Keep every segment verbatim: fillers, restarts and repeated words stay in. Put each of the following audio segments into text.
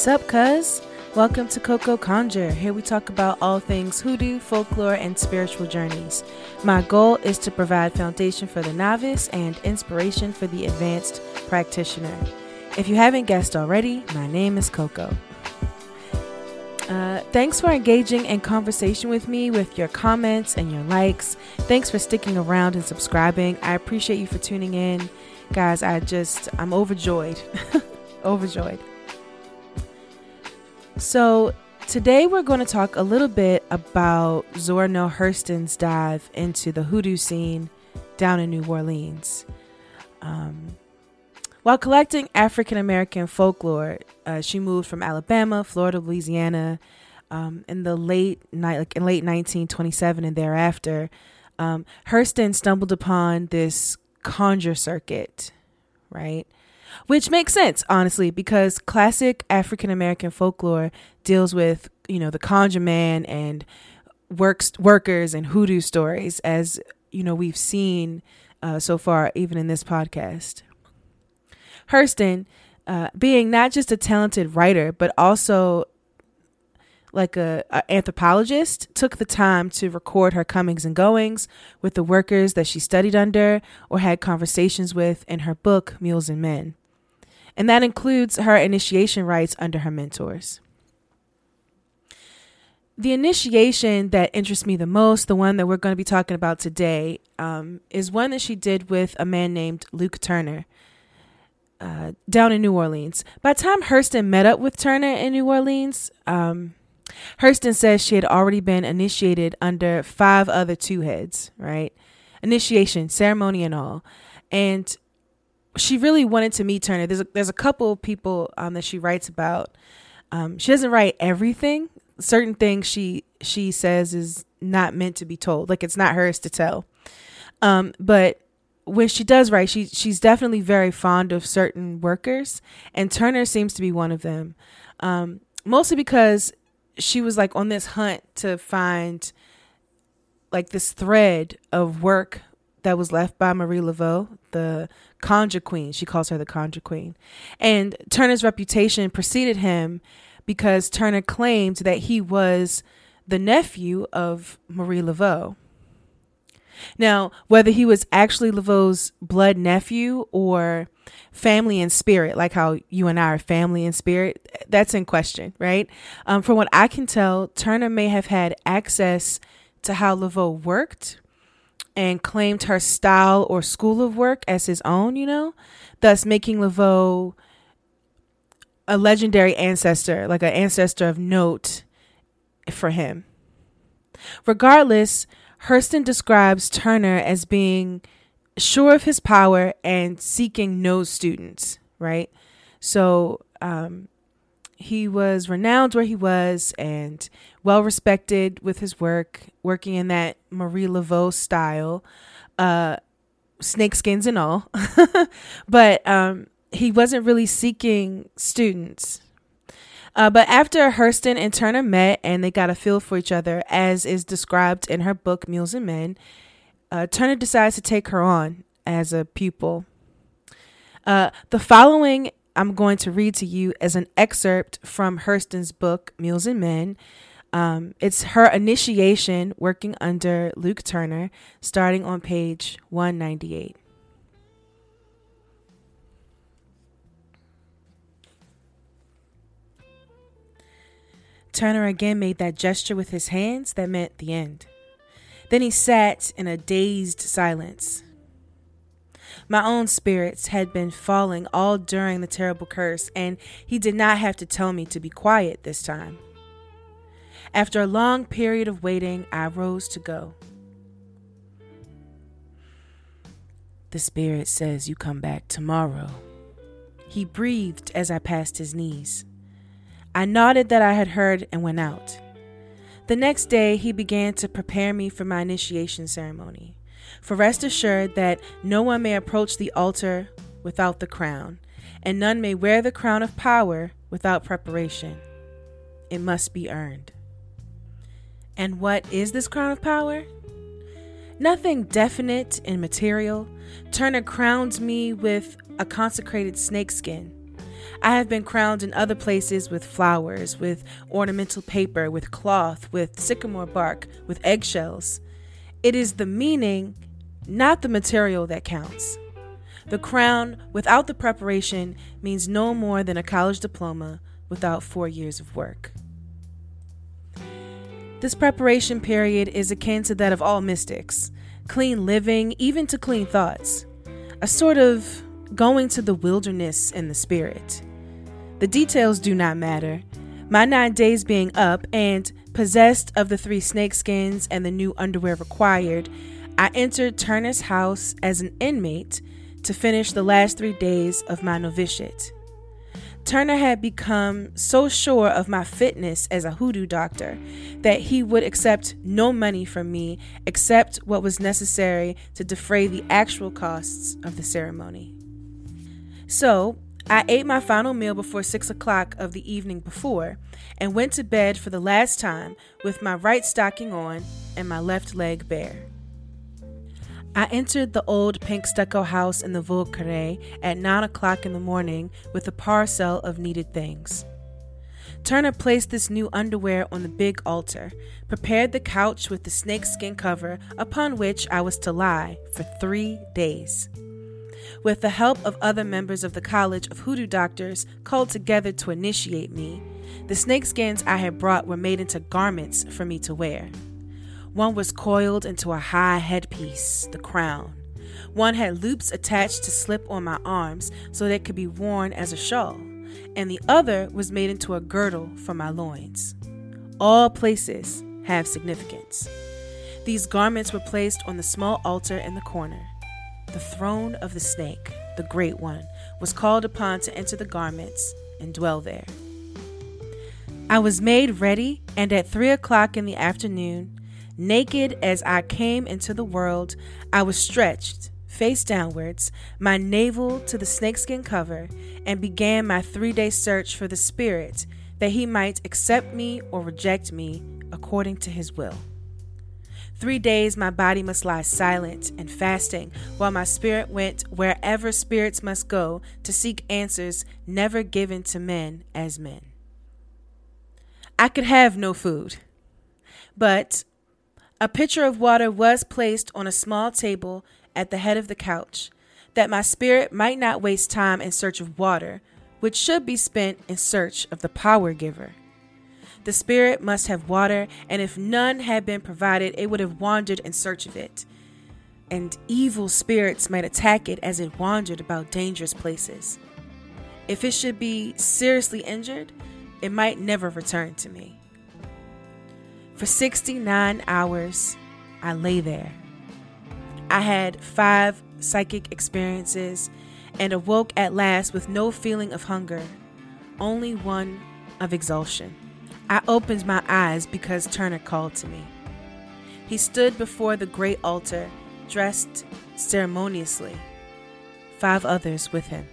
What's up, cuz? Welcome to Coco Conjure. Here we talk about all things hoodoo, folklore, and spiritual journeys. My goal is to provide foundation for the novice and inspiration for the advanced practitioner. If you haven't guessed already, my name is Coco. Uh, thanks for engaging in conversation with me with your comments and your likes. Thanks for sticking around and subscribing. I appreciate you for tuning in. Guys, I just, I'm overjoyed. overjoyed. So today we're going to talk a little bit about Zora Neale Hurston's dive into the hoodoo scene down in New Orleans. Um, while collecting African American folklore, uh, she moved from Alabama, Florida, Louisiana, um, in the late night, like in late nineteen twenty-seven and thereafter. Um, Hurston stumbled upon this conjure circuit, right? Which makes sense, honestly, because classic African American folklore deals with, you know, the conjure man and works workers and hoodoo stories, as you know we've seen uh, so far, even in this podcast. Hurston, uh, being not just a talented writer, but also like a, a anthropologist, took the time to record her comings and goings with the workers that she studied under or had conversations with in her book, Mules and Men. And that includes her initiation rites under her mentors. The initiation that interests me the most, the one that we're going to be talking about today, um, is one that she did with a man named Luke Turner uh, down in New Orleans. By the time Hurston met up with Turner in New Orleans, um, Hurston says she had already been initiated under five other two heads, right? Initiation, ceremony and all. And she really wanted to meet Turner. There's a, there's a couple of people um, that she writes about. Um, she doesn't write everything. Certain things she she says is not meant to be told. Like, it's not hers to tell. Um, but when she does write, she she's definitely very fond of certain workers. And Turner seems to be one of them. Um, mostly because she was like on this hunt to find like this thread of work that was left by Marie Laveau, the conjure queen. She calls her the conjure queen. And Turner's reputation preceded him because Turner claimed that he was the nephew of Marie Laveau. Now, whether he was actually Laveau's blood nephew or family in spirit, like how you and I are family in spirit, that's in question, right? Um, from what I can tell, Turner may have had access to how Laveau worked and claimed her style or school of work as his own, you know, thus making Laveau a legendary ancestor, like an ancestor of note for him. Regardless, Hurston describes Turner as being sure of his power and seeking no students, right? So um, he was renowned where he was and well respected with his work, working in that Marie Laveau style, uh, snakeskins and all. But um, he wasn't really seeking students. Uh, but after Hurston and Turner met and they got a feel for each other, as is described in her book, Mules and Men, uh, Turner decides to take her on as a pupil. Uh, the following I'm going to read to you as an excerpt from Hurston's book, Mules and Men. Um, it's her initiation working under Luke Turner, starting on page one ninety-eight. Turner again made that gesture with his hands that meant the end. Then he sat in a dazed silence. My own spirits had been falling all during the terrible curse, and he did not have to tell me to be quiet this time. After a long period of waiting, I rose to go. The spirit says you come back tomorrow. He breathed as I passed his knees. I nodded that I had heard and went out. The next day, he began to prepare me for my initiation ceremony. For rest assured that no one may approach the altar without the crown, and none may wear the crown of power without preparation. It must be earned. And what is this crown of power? Nothing definite in material. Turner crowned me with a consecrated snakeskin. I have been crowned in other places with flowers, with ornamental paper, with cloth, with sycamore bark, with eggshells. It is the meaning, not the material, that counts. The crown without the preparation means no more than a college diploma without four years of work. This preparation period is akin to that of all mystics, clean living, even to clean thoughts, a sort of going to the wilderness in the spirit. The details do not matter. My nine days being up and possessed of the three snakeskins and the new underwear required, I entered Turner's house as an inmate to finish the last three days of my novitiate. Turner had become so sure of my fitness as a hoodoo doctor that he would accept no money from me except what was necessary to defray the actual costs of the ceremony. So, I ate my final meal before six o'clock of the evening before and went to bed for the last time with my right stocking on and my left leg bare. I entered the old pink stucco house in the Vau Carré at nine o'clock in the morning with a parcel of needed things. Turner placed this new underwear on the big altar, prepared the couch with the snakeskin cover upon which I was to lie for three days. With the help of other members of the College of Hoodoo Doctors called together to initiate me, the snakeskins I had brought were made into garments for me to wear. One was coiled into a high headpiece, the crown. One had loops attached to slip on my arms so that it could be worn as a shawl, and the other was made into a girdle for my loins. All places have significance. These garments were placed on the small altar in the corner. The throne of the snake, the great one, was called upon to enter the garments and dwell there. I was made ready, and at three o'clock in the afternoon, naked as I came into the world, I was stretched, face downwards, my navel to the snakeskin cover, and began my three-day search for the Spirit, that he might accept me or reject me according to his will. Three days my body must lie silent and fasting, while my spirit went wherever spirits must go to seek answers never given to men as men. I could have no food, but a pitcher of water was placed on a small table at the head of the couch, that my spirit might not waste time in search of water, which should be spent in search of the power giver. The spirit must have water, and if none had been provided, it would have wandered in search of it, and evil spirits might attack it as it wandered about dangerous places. If it should be seriously injured, it might never return to me. For sixty-nine hours, I lay there. I had five psychic experiences and awoke at last with no feeling of hunger, only one of exhaustion. I opened my eyes because Turner called to me. He stood before the great altar, dressed ceremoniously, five others with him.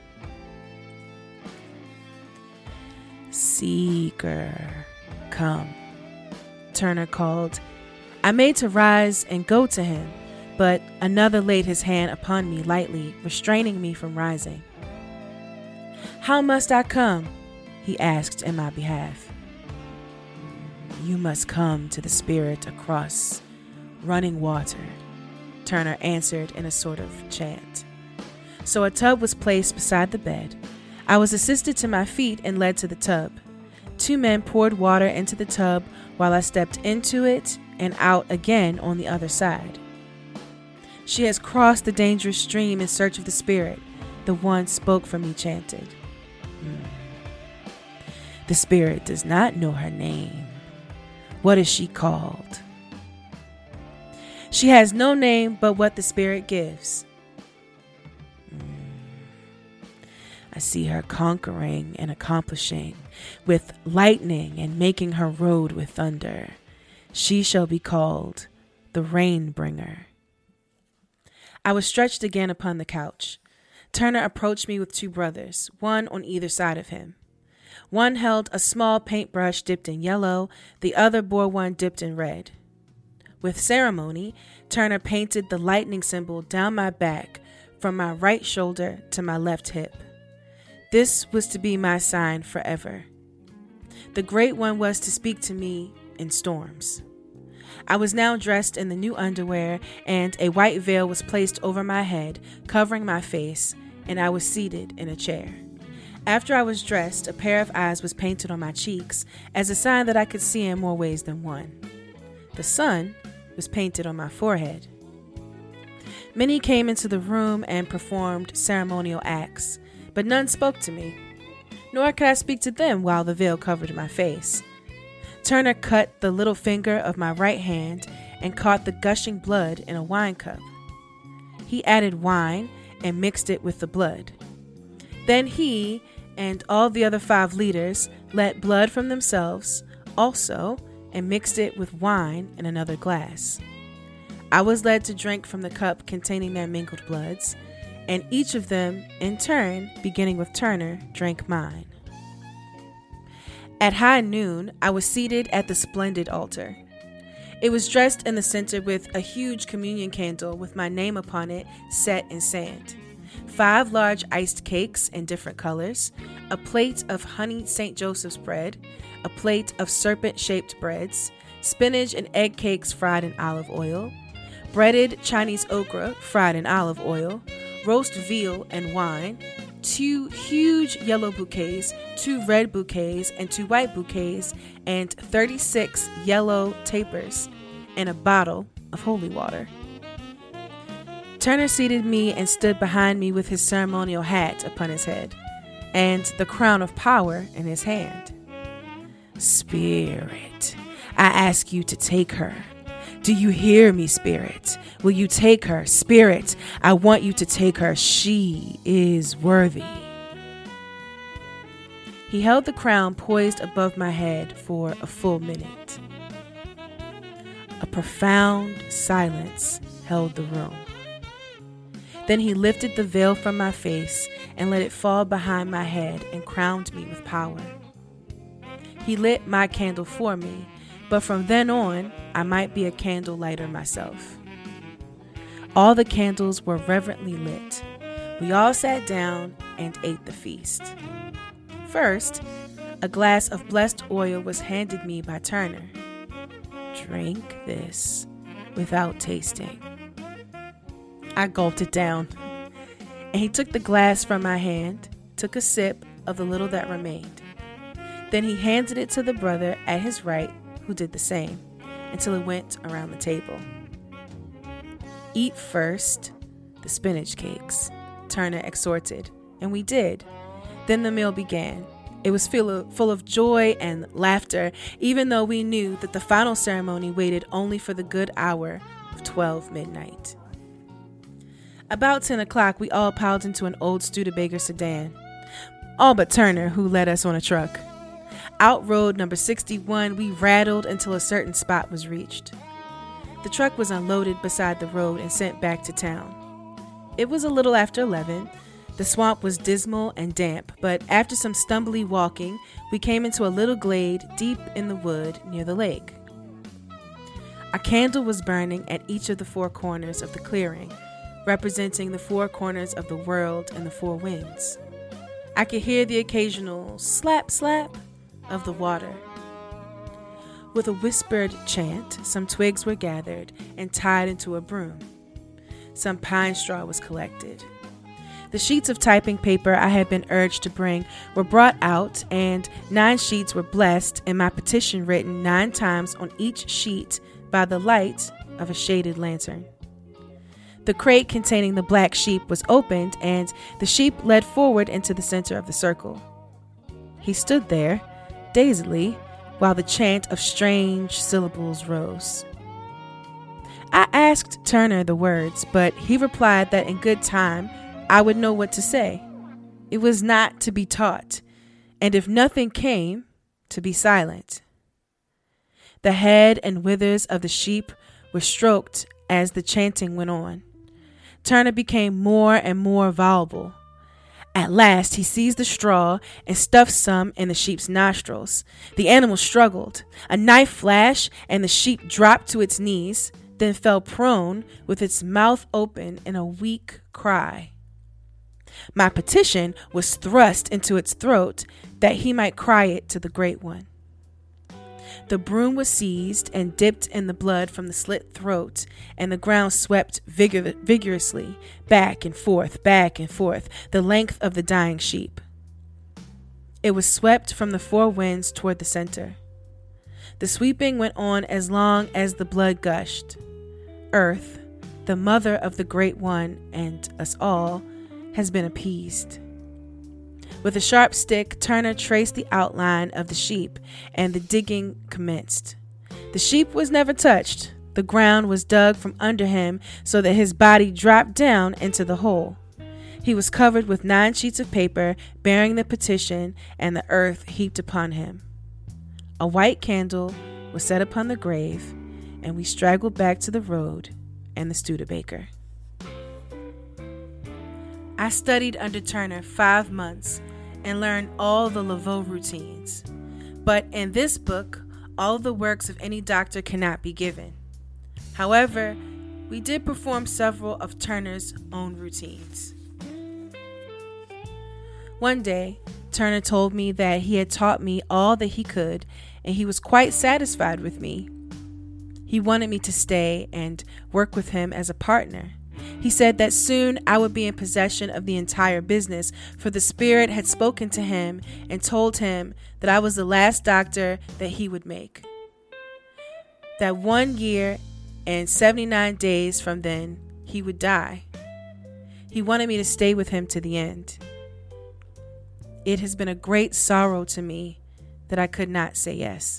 "Seeker, come," Turner called. I made to rise and go to him, but another laid his hand upon me lightly, restraining me from rising. "How must I come?" he asked in my behalf. "You must come to the Spirit across running water," Turner answered in a sort of chant. So a tub was placed beside the bed. I was assisted to my feet and led to the tub. Two men poured water into the tub while I stepped into it and out again on the other side. "She has crossed the dangerous stream in search of the Spirit," the one spoke for me chanted. Mm. "The Spirit does not know her name. What is she called?" "She has no name but what the Spirit gives." Mm. "I see her conquering and accomplishing with lightning and making her road with thunder. She shall be called the Rain Bringer." I was stretched again upon the couch. Turner approached me with two brothers, one on either side of him. One held a small paintbrush dipped in yellow, the other bore one dipped in red. With ceremony, Turner painted the lightning symbol down my back from my right shoulder to my left hip. This was to be my sign forever. The Great One was to speak to me in storms. I was now dressed in the new underwear, and a white veil was placed over my head, covering my face, and I was seated in a chair. After I was dressed, a pair of eyes was painted on my cheeks as a sign that I could see in more ways than one. The sun was painted on my forehead. Many came into the room and performed ceremonial acts, but none spoke to me, nor could I speak to them while the veil covered my face. Turner cut the little finger of my right hand and caught the gushing blood in a wine cup. He added wine and mixed it with the blood. Then he and all the other five leaders let blood from themselves also and mixed it with wine in another glass. I was led to drink from the cup containing their mingled bloods, and each of them, in turn, beginning with Turner, drank mine. At high noon, I was seated at the splendid altar. It was dressed in the center with a huge communion candle with my name upon it set in sand, five large iced cakes in different colors, a plate of honey Saint Joseph's bread, a plate of serpent-shaped breads, spinach and egg cakes fried in olive oil, breaded Chinese okra fried in olive oil, roast veal and wine, two huge yellow bouquets, two red bouquets, and two white bouquets, and thirty-six yellow tapers, and a bottle of holy water. Turner seated me and stood behind me with his ceremonial hat upon his head, and the crown of power in his hand. Spirit, I ask you to take her. Do you hear me, Spirit? Will you take her? Spirit, I want you to take her. She is worthy. He held the crown poised above my head for a full minute. A profound silence held the room. Then he lifted the veil from my face and let it fall behind my head and crowned me with power. He lit my candle for me, but from then on, I might be a candle lighter myself. All the candles were reverently lit. We all sat down and ate the feast. First, a glass of blessed oil was handed me by Turner. Drink this without tasting. I gulped it down, and he took the glass from my hand, took a sip of the little that remained. Then he handed it to the brother at his right, who did the same, until it went around the table. Eat first the spinach cakes, Turner exhorted, and we did. Then the meal began. It was full of, full of joy and laughter, even though we knew that the final ceremony waited only for the good hour of twelve midnight. About ten o'clock, we all piled into an old Studebaker sedan, all but Turner, who led us on a truck. Out road number sixty-one, we rattled until a certain spot was reached. The truck was unloaded beside the road and sent back to town. It was a little after eleven. The swamp was dismal and damp, but after some stumbly walking, we came into a little glade deep in the wood near the lake. A candle was burning at each of the four corners of the clearing, representing the four corners of the world and the four winds. I could hear the occasional slap slap of the water. With a whispered chant, some twigs were gathered and tied into a broom. Some pine straw was collected. The sheets of typing paper I had been urged to bring were brought out, and nine sheets were blessed and my petition written nine times on each sheet by the light of a shaded lantern. The crate containing the black sheep was opened, and the sheep led forward into the center of the circle. He stood there, dazedly, while the chant of strange syllables rose. I asked Turner the words, but he replied that in good time I would know what to say. It was not to be taught, and if nothing came, to be silent. The head and withers of the sheep were stroked as the chanting went on. Turner became more and more voluble. At last, he seized the straw and stuffed some in the sheep's nostrils. The animal struggled. A knife flashed, and the sheep dropped to its knees, then fell prone with its mouth open in a weak cry. My petition was thrust into its throat that he might cry it to the Great One. The broom was seized and dipped in the blood from the slit throat, and the ground swept vigor- vigorously back and forth, back and forth, the length of the dying sheep. It was swept from the four winds toward the center. The sweeping went on as long as the blood gushed. Earth, the mother of the Great One and us all, has been appeased. With a sharp stick, Turner traced the outline of the sheep, and the digging commenced. The sheep was never touched. The ground was dug from under him so that his body dropped down into the hole. He was covered with nine sheets of paper bearing the petition, and the earth heaped upon him. A white candle was set upon the grave, and we straggled back to the road and the Studebaker. I studied under Turner five months and learned all the Laveau routines. But in this book, all the works of any doctor cannot be given. However, we did perform several of Turner's own routines. One day, Turner told me that he had taught me all that he could, and he was quite satisfied with me. He wanted me to stay and work with him as a partner. He said that soon I would be in possession of the entire business, for the Spirit had spoken to him and told him that I was the last doctor that he would make. That one year and seventy-nine days from then, he would die. He wanted me to stay with him to the end. It has been a great sorrow to me that I could not say yes.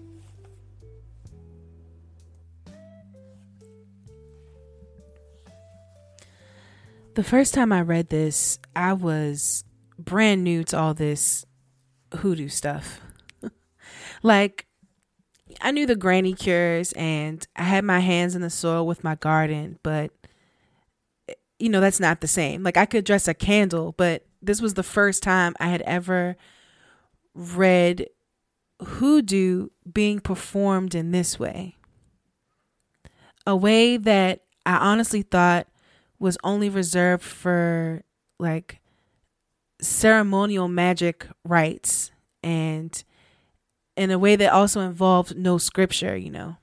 The first time I read this, I was brand new to all this hoodoo stuff. Like, I knew the granny cures and I had my hands in the soil with my garden, but, you know, that's not the same. Like, I could dress a candle, but this was the first time I had ever read hoodoo being performed in this way. A way that I honestly thought was only reserved for like ceremonial magic rites, and in a way that also involved no scripture, you know.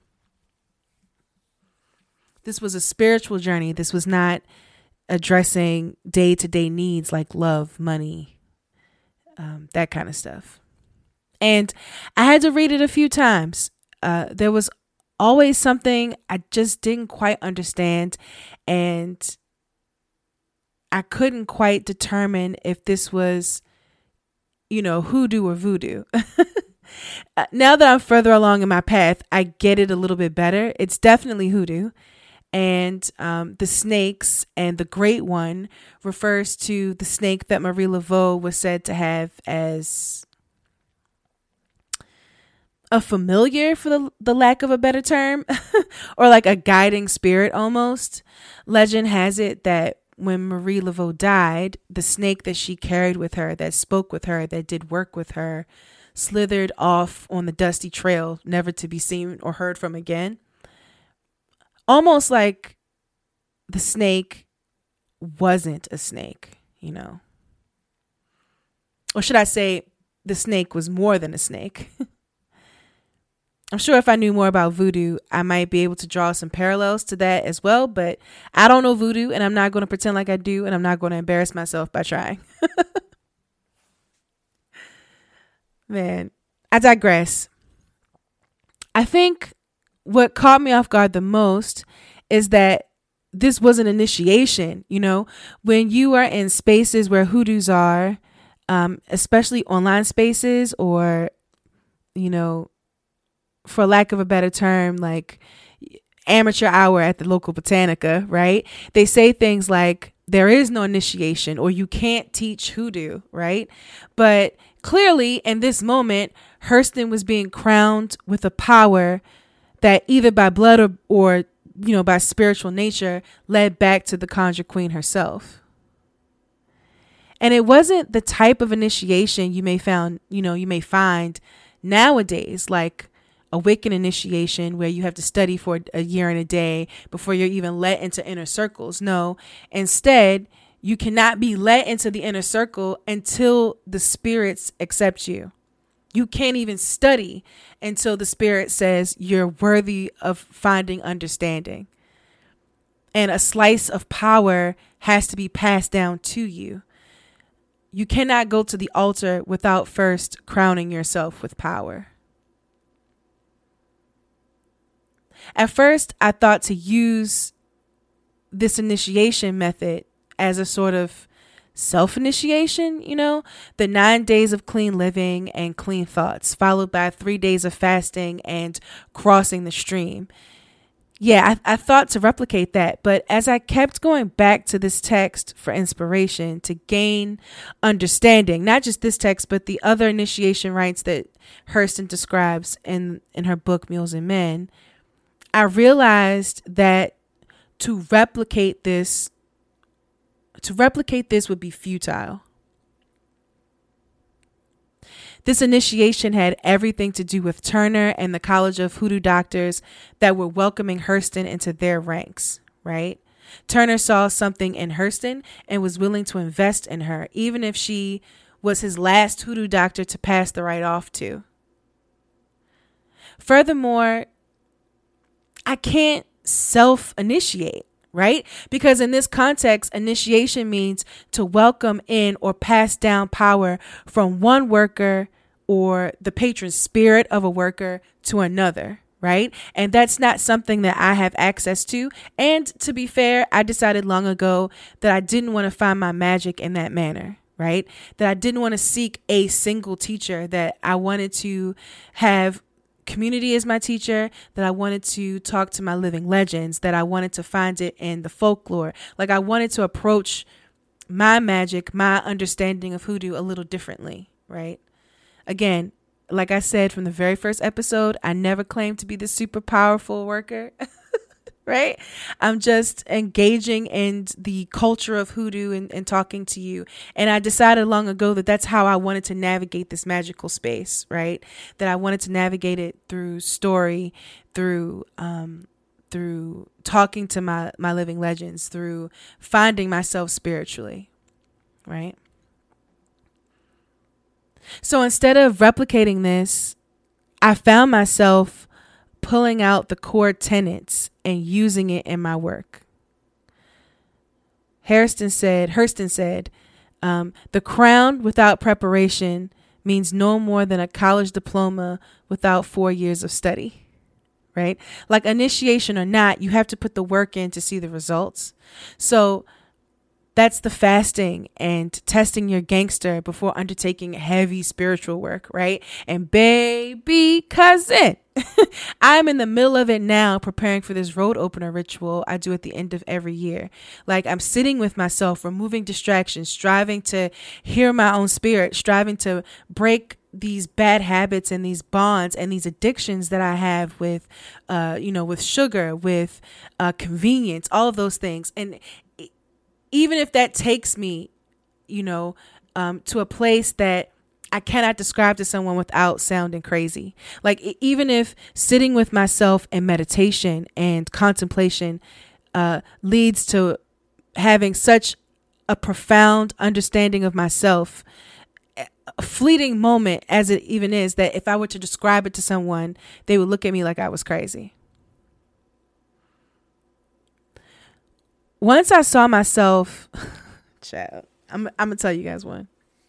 This was a spiritual journey. This was not addressing day-to-day needs like love, money, um, that kind of stuff. And I had to read it a few times. Uh, there was always something I just didn't quite understand, and I couldn't quite determine if this was, you know, hoodoo or voodoo. Now that I'm further along in my path, I get it a little bit better. It's definitely hoodoo. And um, the snakes and the Great One refers to the snake that Marie Laveau was said to have as a familiar, for the, the lack of a better term, or like a guiding spirit almost. Legend has it that when Marie Laveau died, the snake that she carried with her, that spoke with her, that did work with her, slithered off on the dusty trail, never to be seen or heard from again. Almost like the snake wasn't a snake, you know. Or should I say, the snake was more than a snake. I'm sure if I knew more about voodoo, I might be able to draw some parallels to that as well. But I don't know voodoo, and I'm not going to pretend like I do, and I'm not going to embarrass myself by trying. Man, I digress. I think what caught me off guard the most is that this was an initiation. You know, when you are in spaces where hoodoos are, um, especially online spaces, or, you know, for lack of a better term, like amateur hour at the local Botanica, right? They say things like, there is no initiation, or you can't teach hoodoo, right? But clearly in this moment, Hurston was being crowned with a power that either by blood or, or, you know, by spiritual nature led back to the Conjure Queen herself. And it wasn't the type of initiation you may found, you know, you may find nowadays, like a Wiccan initiation where you have to study for a year and a day before you're even let into inner circles. No, instead, You cannot be let into the inner circle until the spirits accept you. You can't even study until the spirit says you're worthy of finding understanding. And a slice of power has to be passed down to you. You cannot go to the altar without first crowning yourself with power. At first, I thought to use this initiation method as a sort of self-initiation, you know, the nine days of clean living and clean thoughts, followed by three days of fasting and crossing the stream. Yeah, I, I thought to replicate that, but as I kept going back to this text for inspiration, to gain understanding, not just this text, but the other initiation rites that Hurston describes in, in her book, Mules and Men, I realized that to replicate this, to replicate this would be futile. This initiation had everything to do with Turner and the College of Hoodoo Doctors that were welcoming Hurston into their ranks, right? Turner saw something in Hurston and was willing to invest in her, even if she was his last hoodoo doctor to pass the right off to. Furthermore, I can't self-initiate, right? Because in this context, initiation means to welcome in or pass down power from one worker or the patron spirit of a worker to another, right? And that's not something that I have access to. And to be fair, I decided long ago that I didn't want to find my magic in that manner, right? That I didn't want to seek a single teacher, that I wanted to have community as my teacher, that I wanted to talk to my living legends, that I wanted to find it in the folklore. Like I wanted to approach my magic, my understanding of hoodoo a little differently, right? Again, like I said from the very first episode, I never claimed to be the super powerful worker, right? I'm just engaging in the culture of hoodoo and, and talking to you. And I decided long ago that that's how I wanted to navigate this magical space, right? That I wanted to navigate it through story, through um, through talking to my, my living legends, through finding myself spiritually, right? So instead of replicating this, I found myself pulling out the core tenets and using it in my work. Hurston said, Hurston said, um, the crown without preparation means no more than a college diploma without four years of study, right? Like initiation or not, you have to put the work in to see the results. So that's the fasting and testing your gangster before undertaking heavy spiritual work, right? And baby cousin, I'm in the middle of it now, preparing for this road opener ritual I do at the end of every year. Like I'm sitting with myself, removing distractions, striving to hear my own spirit, striving to break these bad habits and these bonds and these addictions that I have with, uh, you know, with sugar, with uh, convenience, all of those things. And even if that takes me, you know, um, to a place that I cannot describe to someone without sounding crazy. Like even if sitting with myself in meditation and contemplation uh, leads to having such a profound understanding of myself, a fleeting moment as it even is, that if I were to describe it to someone, they would look at me like I was crazy. Once I saw myself, child, I'm, I'm going to tell you guys one.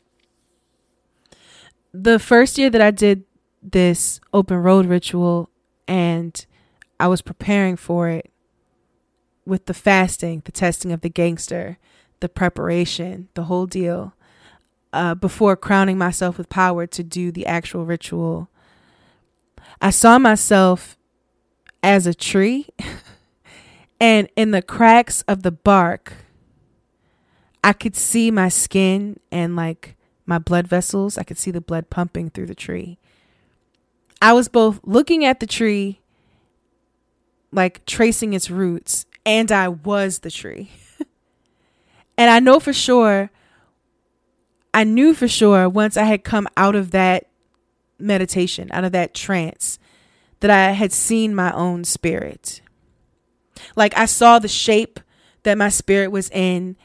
The first year that I did this open road ritual and I was preparing for it with the fasting, the testing of the gangster, the preparation, the whole deal, uh, before crowning myself with power to do the actual ritual, I saw myself as a tree. And in the cracks of the bark, I could see my skin and like my blood vessels. I could see the blood pumping through the tree. I was both looking at the tree, like tracing its roots, and I was the tree. And I know for sure, I knew for sure once I had come out of that meditation, out of that trance, that I had seen my own spirit. Like I saw the shape that my spirit was in,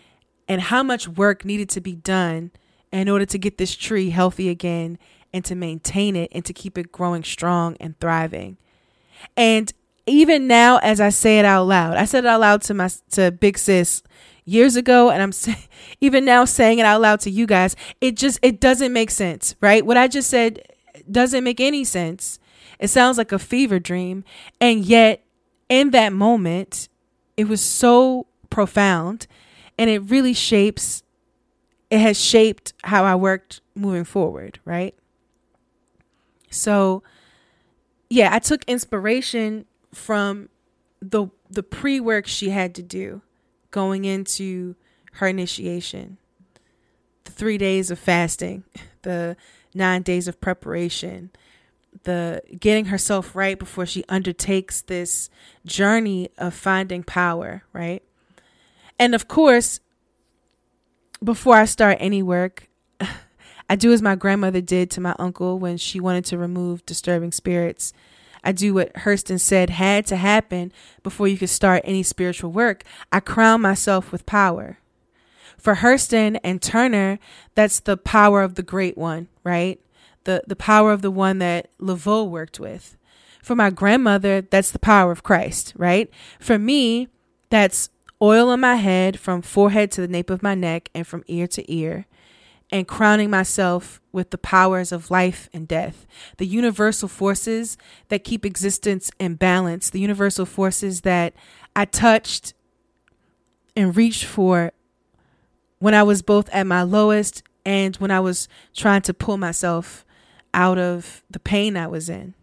and how much work needed to be done in order to get this tree healthy again and to maintain it and to keep it growing strong and thriving. And even now, as I say it out loud, I said it out loud to my to Big Sis years ago, and I'm say, even now saying it out loud to you guys. It just it doesn't make sense, right? What I just said doesn't make any sense. It sounds like a fever dream, and yet in that moment, it was so profound, and it really shapes. It has shaped how I worked moving forward, right? So, yeah, I took inspiration from the the pre-work she had to do going into her initiation, the three days of fasting, the nine days of preparation, the getting herself right before she undertakes this journey of finding power, right? And of course, before I start any work, I do as my grandmother did to my uncle when she wanted to remove disturbing spirits. I do what Hurston said had to happen before you could start any spiritual work. I crown myself with power. For Hurston and Turner, that's the power of the great one, right? The the power of the one that Laveau worked with. For my grandmother, that's the power of Christ, right? For me, that's oil on my head from forehead to the nape of my neck and from ear to ear, and crowning myself with the powers of life and death, the universal forces that keep existence in balance, the universal forces that I touched and reached for when I was both at my lowest and when I was trying to pull myself out of the pain I was in.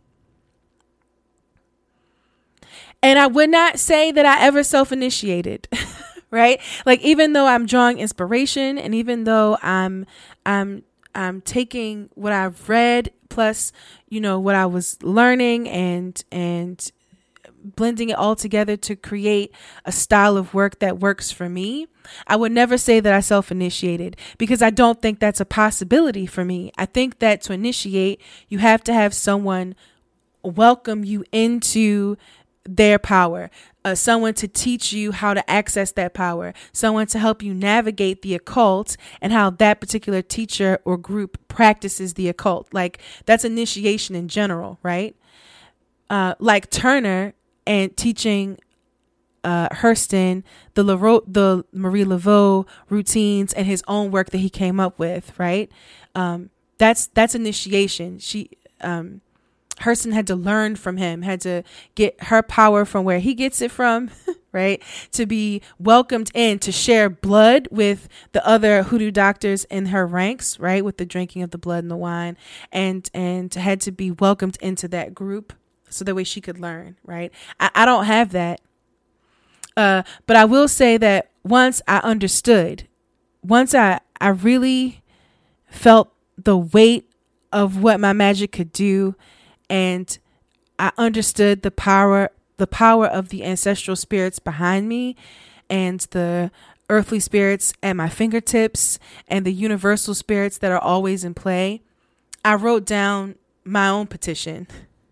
And I would not say that I ever self-initiated, right? Like, even though I'm drawing inspiration and even though I'm, I'm, I'm taking what I've read plus, you know, what I was learning and, and blending it all together to create a style of work that works for me, I would never say that I self-initiated, because I don't think that's a possibility for me. I think that to initiate, you have to have someone welcome you into their power, uh, someone to teach you how to access that power, someone to help you navigate the occult and how that particular teacher or group practices the occult. Like, that's initiation in general, right? Uh, like Turner and teaching uh, Hurston the Laro- the Marie Laveau routines and his own work that he came up with, right? Um, that's that's initiation. She um, Hurston had to learn from him, had to get her power from where he gets it from, right? To be welcomed in, to share blood with the other hoodoo doctors in her ranks, right? With the drinking of the blood and the wine, and and had to be welcomed into that group so that way she could learn, right? I, I don't have that. Uh, but I will say that once I understood, once I, I really felt the weight of what my magic could do, and I understood the power, the power of the ancestral spirits behind me and the earthly spirits at my fingertips and the universal spirits that are always in play, I wrote down my own petition.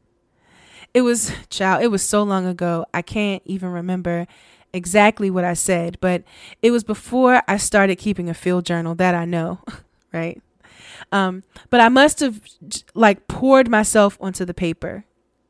It was, child, it was so long ago, I can't even remember exactly what I said, but it was before I started keeping a field journal, that I know, right? Um, but I must have like poured myself onto the paper,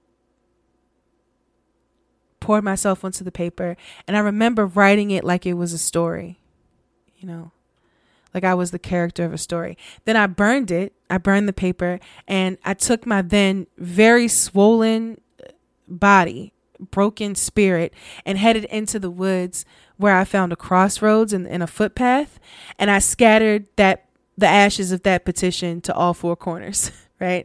poured myself onto the paper. And I remember writing it like it was a story, you know, like I was the character of a story. Then I burned it. I burned the paper, and I took my then very swollen body, broken spirit, and headed into the woods where I found a crossroads and, and a footpath. And I scattered that the ashes of that petition to all four corners, right?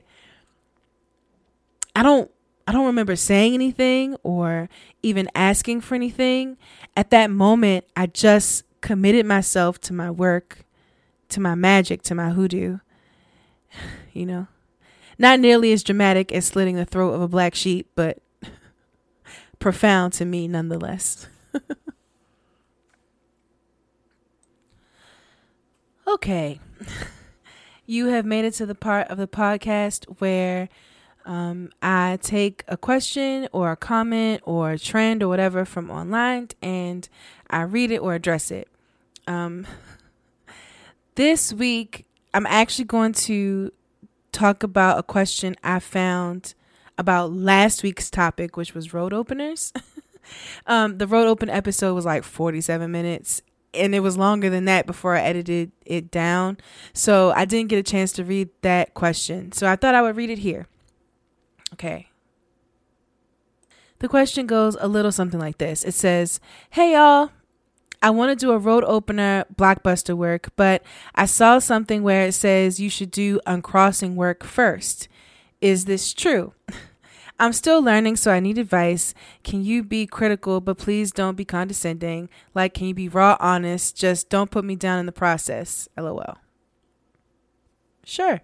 I don't, I don't remember saying anything or even asking for anything. At that moment, I just committed myself to my work, to my magic, to my hoodoo, you know, not nearly as dramatic as slitting the throat of a black sheep, but profound to me nonetheless. Okay. You have made it to the part of the podcast where um, I take a question or a comment or a trend or whatever from online, and I read it or address it. Um, this week, I'm actually going to talk about a question I found about last week's topic, which was road openers. um, the road open episode was like forty-seven minutes, and it was longer than that before I edited it down. So I didn't get a chance to read that question. So I thought I would read it here. Okay. The question goes a little something like this. It says, "Hey y'all, I want to do a road opener blockbuster work, but I saw something where it says you should do uncrossing work first. Is this true? I'm still learning, so I need advice. Can you be critical, but please don't be condescending? Like, can you be raw, honest? Just don't put me down in the process. LOL." Sure.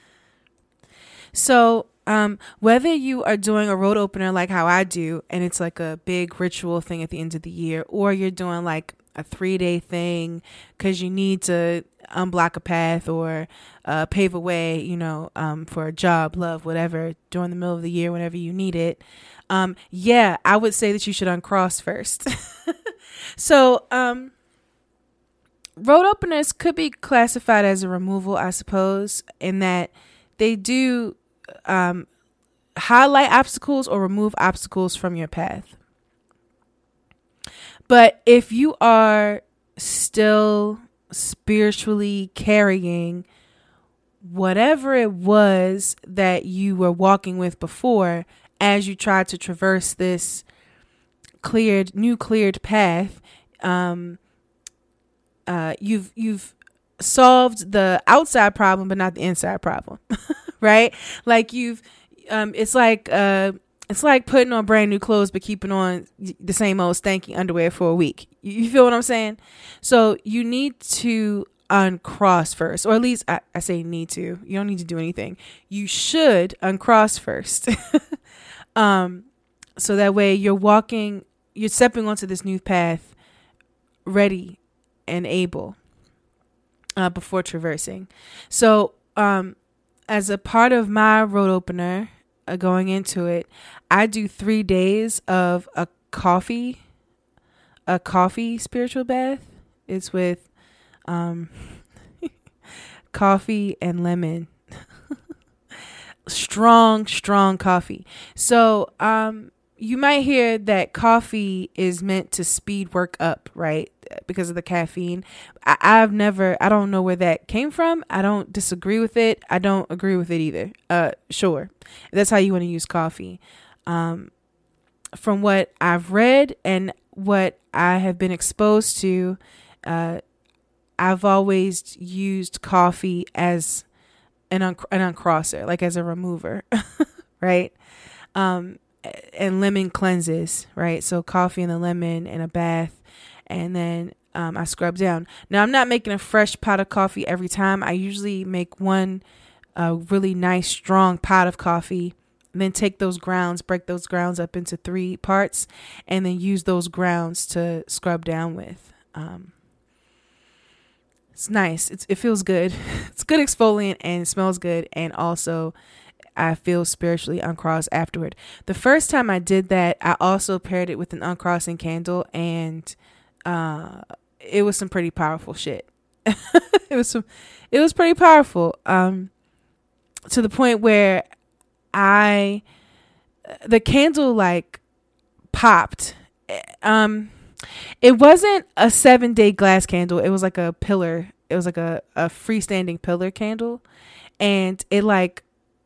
So, um, whether you are doing a road opener like how I do, and it's like a big ritual thing at the end of the year, or you're doing like a three day thing because you need to unblock a path or uh, pave a way, you know, um, for a job, love, whatever, during the middle of the year, whenever you need it. Um, yeah, I would say that you should uncross first. so, um, road openers could be classified as a removal, I suppose, in that they do um, highlight obstacles or remove obstacles from your path. But if you are still spiritually carrying whatever it was that you were walking with before, as you tried to traverse this cleared, new cleared path, um, uh, you've you've solved the outside problem, but not the inside problem, right? Like you've, um, it's like uh. It's like putting on brand new clothes, but keeping on the same old stanky underwear for a week. You feel what I'm saying? So you need to uncross first, or at least I, I say need to. You don't need to do anything. You should uncross first. um, so that way you're walking, you're stepping onto this new path ready and able uh, before traversing. So um, as a part of my road opener, Uh, going into it, I do three days of a coffee, a coffee spiritual bath. It's with um, coffee and lemon, strong, strong coffee. So um, you might hear that coffee is meant to speed work up, right? Because of the caffeine. I, I've never, I don't know where that came from. I don't disagree with it. I don't agree with it either. Uh, sure. If that's how you want to use coffee. Um, from what I've read and what I have been exposed to, uh, I've always used coffee as an, un- an uncrosser, like as a remover, right? Um, and lemon cleanses, right? So coffee and the lemon and a bath. And then um, I scrub down. Now, I'm not making a fresh pot of coffee every time. I usually make one uh, really nice, strong pot of coffee, and then take those grounds, break those grounds up into three parts, and then use those grounds to scrub down with. Um, it's nice. It's, it feels good. It's good exfoliant and it smells good. And also, I feel spiritually uncrossed afterward. The first time I did that, I also paired it with an uncrossing candle, and Uh, it was some pretty powerful shit. it was some, it was pretty powerful. Um, to the point where I, the candle like popped. Um, it wasn't a seven day glass candle. It was like a pillar. It was like a, a freestanding pillar candle. And it like,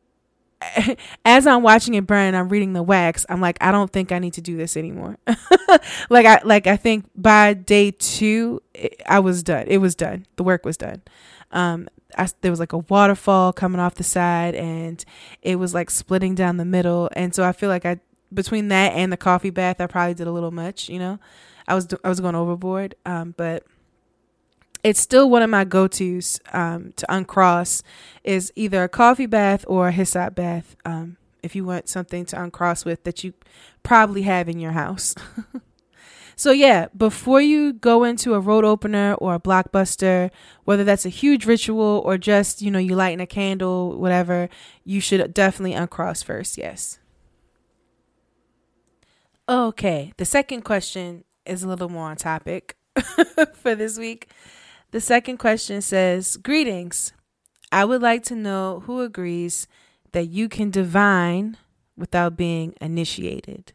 as I'm watching it burn, I'm reading the wax. I'm like, I don't think I need to do this anymore. like I, like I think by day two, it, I was done. It was done. The work was done. Um, I, there was like a waterfall coming off the side, and it was like splitting down the middle. And so I feel like I, between that and the coffee bath, I probably did a little much. You know, I was I was going overboard. Um, but it's still one of my go-tos um, to uncross is either a coffee bath or a hyssop bath. Um, if you want something to uncross with that you probably have in your house. So yeah, before you go into a road opener or a blockbuster, whether that's a huge ritual or just, you know, you lighting a candle, whatever, you should definitely uncross first. Yes. Okay. The second question is a little more on topic. for this week. The second question says, greetings. I would like to know who agrees that you can divine without being initiated.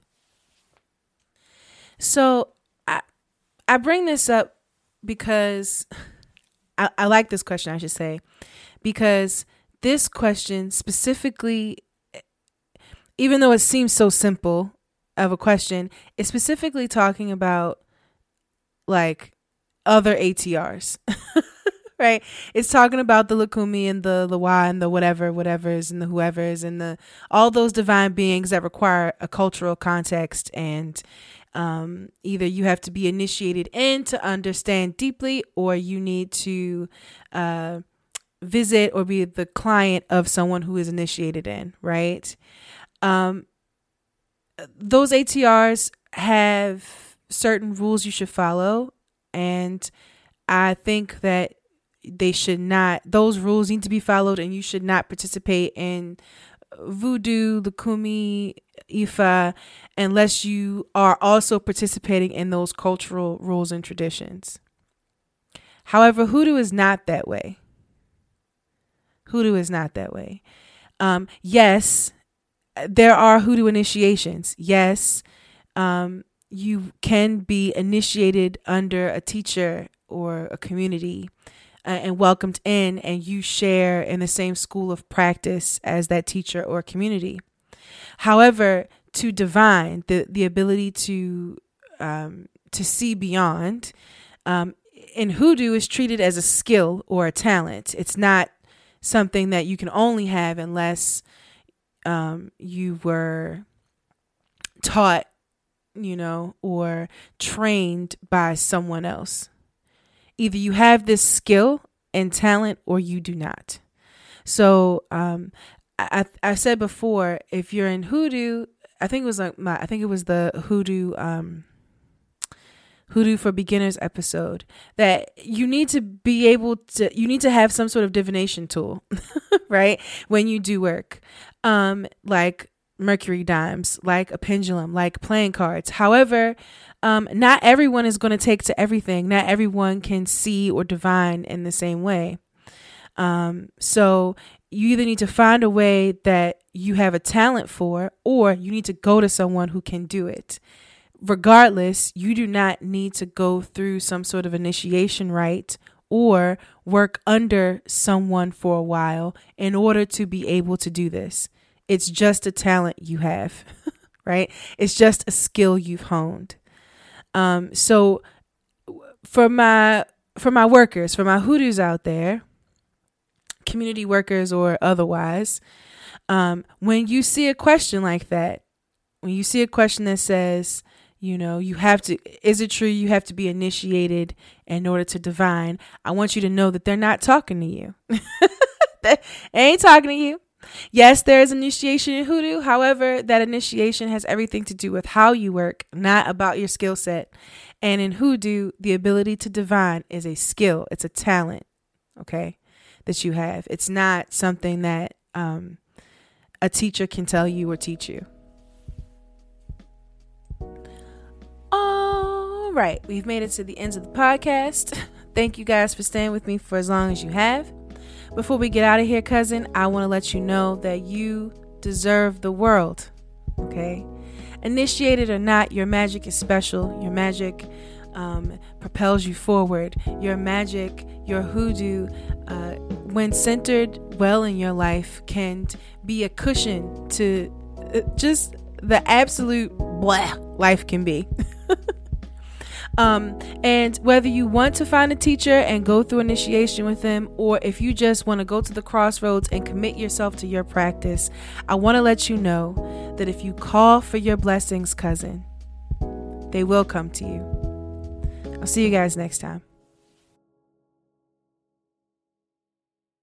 So I I bring this up because I, I like this question, I should say, because this question specifically, even though it seems so simple of a question, is specifically talking about like other A T Rs, right? It's talking about the Lukumi and the Lawa and the whatever, whatever's and the whoever's and the all those divine beings that require a cultural context, and um, either you have to be initiated in to understand deeply, or you need to uh, visit or be the client of someone who is initiated in, right? Um, those A T Rs have certain rules you should follow, and I think that they should not, those rules need to be followed, and you should not participate in voodoo, Lukumi, Ifa, unless you are also participating in those cultural rules and traditions. However, hoodoo is not that way. Hoodoo is not that way. Um, yes, there are hoodoo initiations. Yes, um, you can be initiated under a teacher or a community uh, and welcomed in, and you share in the same school of practice as that teacher or community. However, to divine, the, the ability to um, to see beyond, um, in hoodoo is treated as a skill or a talent. It's not something that you can only have unless um, you were taught, you know, or trained by someone else. Either you have this skill and talent or you do not. So um, I, I said before, if you're in hoodoo, I think it was like my, I think it was the hoodoo, um, hoodoo for beginners episode, that you need to be able to, you need to have some sort of divination tool, right? When you do work, um, like mercury dimes, like a pendulum, like playing cards. However, um, not everyone is going to take to everything. Not everyone can see or divine in the same way. Um, so you either need to find a way that you have a talent for, or you need to go to someone who can do it. Regardless, you do not need to go through some sort of initiation rite or work under someone for a while in order to be able to do this. It's just a talent you have, right? It's just a skill you've honed. Um, so for my, for my workers, for my hoodoos out there, community workers or otherwise, um, when you see a question like that, when you see a question that says, you know, you have to, is it true you have to be initiated in order to divine? I want you to know that they're not talking to you. They ain't talking to you. Yes, there is initiation in hoodoo. However, that initiation has everything to do with how you work, not about your skill set. And in hoodoo, the ability to divine is a skill. It's a talent, okay, that you have. It's not something that um, a teacher can tell you or teach you. All right, we've made it to the end of the podcast. Thank you guys for staying with me for as long as you have. Before we get out of here, cousin, I want to let you know that you deserve the world, okay? Initiated or not, your magic is special. Your magic um, propels you forward. Your magic, your hoodoo, uh, when centered well in your life, can be a cushion to uh, just the absolute blah life can be. Um, and whether you want to find a teacher and go through initiation with them, or if you just want to go to the crossroads and commit yourself to your practice, I want to let you know that if you call for your blessings, cousin, they will come to you. I'll see you guys next time.